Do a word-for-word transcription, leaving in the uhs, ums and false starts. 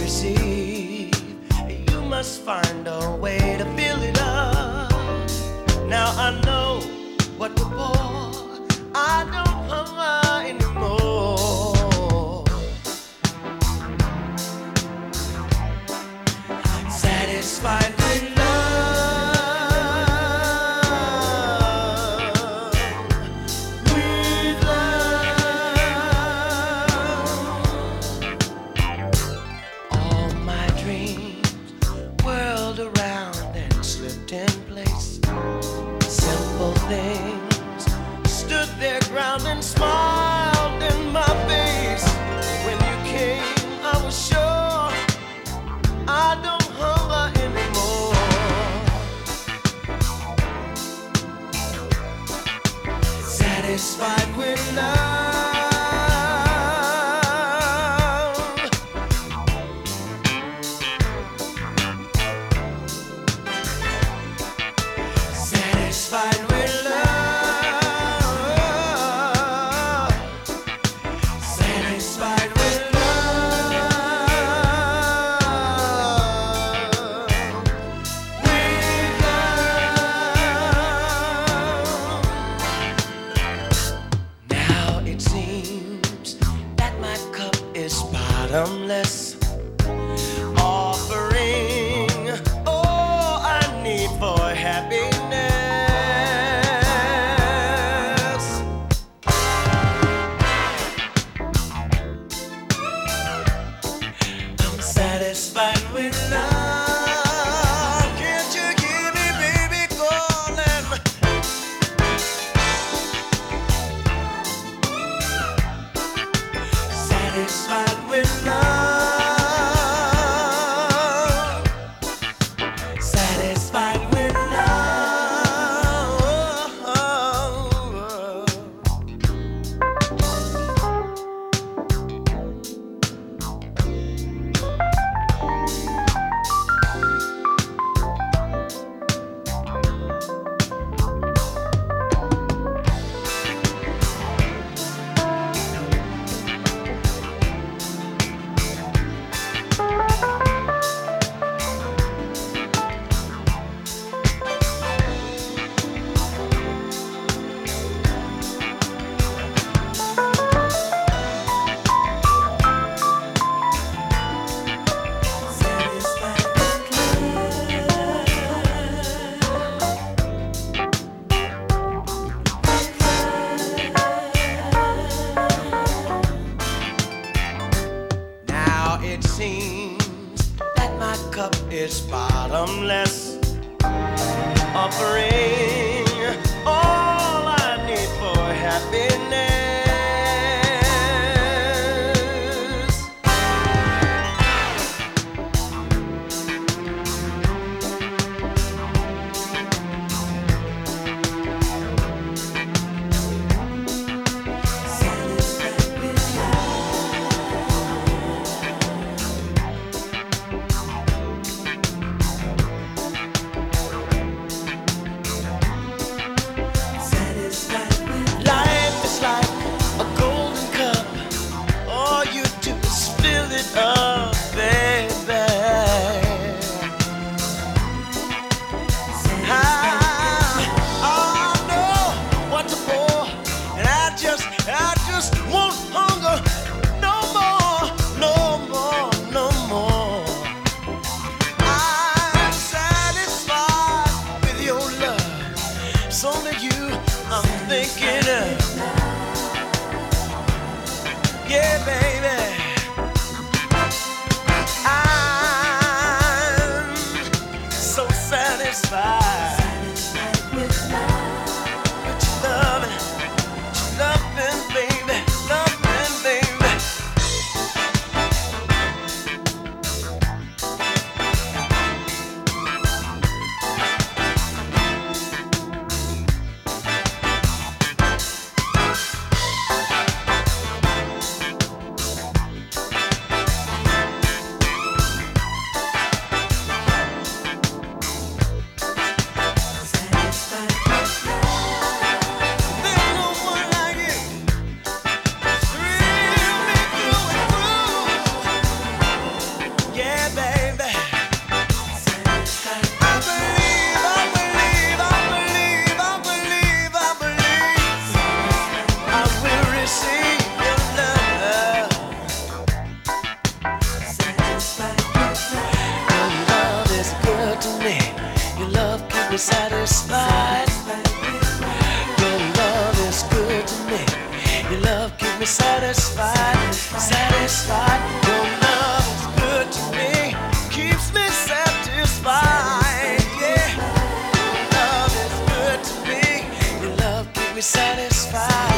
receive. You must find a way to fill it up. Now I know what to pour. I don't hunger anymore. Satisfied with love, with love. All my dreams whirled around and slipped in place. Simple things stood their ground and smiled in my face. When you came, I was sure I don't hunger anymore. Satisfied with love, satisfied with love, satisfied with love, with love. Now it seems that my cup is bottomless, offering all I need for happiness. I'm satisfied with love. Can't you hear me, baby, calling? Satisfied with love, satisfied with love. Now it seems that my cup is bottomless, offering all I need for happiness. Satisfied with satisfied with life is like me satisfied, satisfied. Your love is good to me, keeps me satisfied. Yeah, your love is good to me. Your love keeps me satisfied.